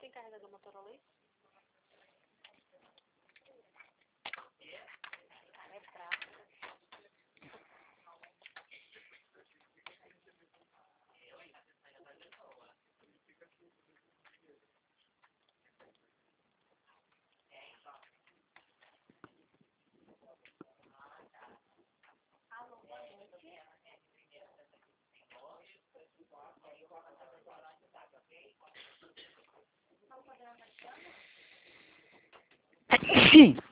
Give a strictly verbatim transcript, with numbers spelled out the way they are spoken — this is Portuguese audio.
tem carregador Motorola aí? Ah, é fraco. Sim.